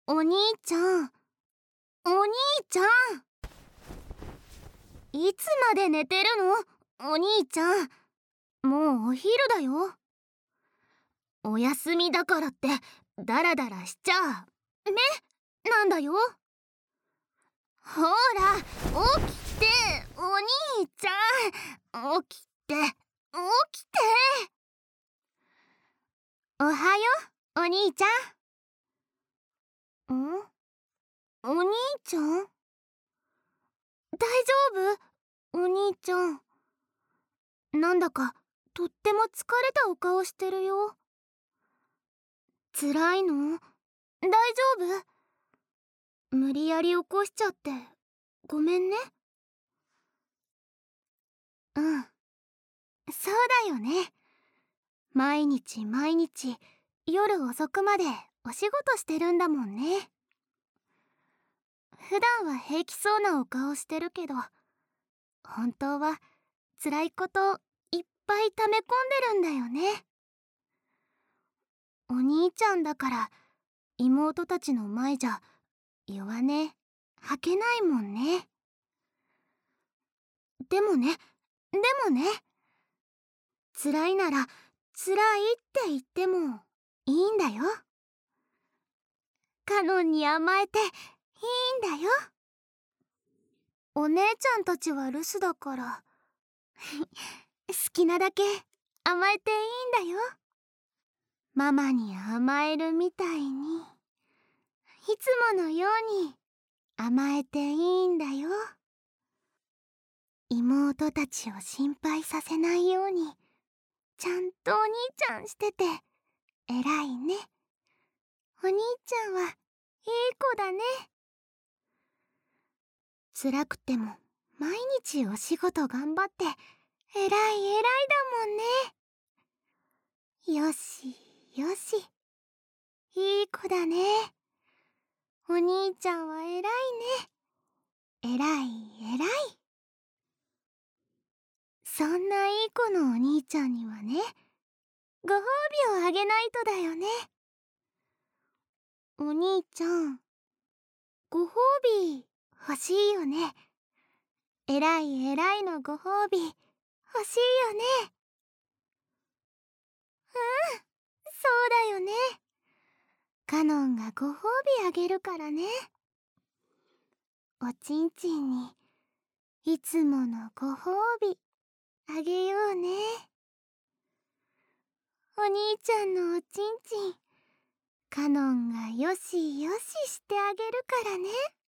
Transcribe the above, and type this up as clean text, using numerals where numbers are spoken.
お兄ちゃん、お兄ちゃん、いつまで寝てるの？お兄ちゃん、もうお昼だよ。お休みだからってダラダラしちゃね、なんだよ。ほら、起きて、お兄ちゃん、起きて、起きて。おはよう、お兄ちゃん。お兄ちゃん？大丈夫？お兄ちゃん。なんだかとっても疲れたお顔してるよ。辛いの？大丈夫？無理やり起こしちゃってごめんね。うん、そうだよね。毎日毎日夜遅くまでお仕事してるんだもんね。普段は平気そうなお顔してるけど、本当は辛いこといっぱい溜め込んでるんだよね。お兄ちゃんだから妹たちの前じゃ弱音吐けないもんね。でもね、辛いなら辛いって言ってもいいんだよ。カノンに甘えていいんだよ。お姉ちゃんたちは留守だから好きなだけ甘えていいんだよ。ママに甘えるみたいに、いつものように甘えていいんだよ。妹たちを心配させないようにちゃんとお兄ちゃんしてて偉いね。お兄ちゃんはいい子だね。辛くても毎日お仕事頑張って偉いだもんね。よしよし、いい子だね。お兄ちゃんは偉いね。偉い。そんないい子のお兄ちゃんにはね、ご褒美をあげないとだよね。お兄ちゃん、ご褒美欲しいよね。偉いのご褒美欲しいよね。そうだよね。カノンがご褒美あげるからね。おちんちんにいつものご褒美あげようね。お兄ちゃんのおちんちん、カノンがよしよししてあげるからね。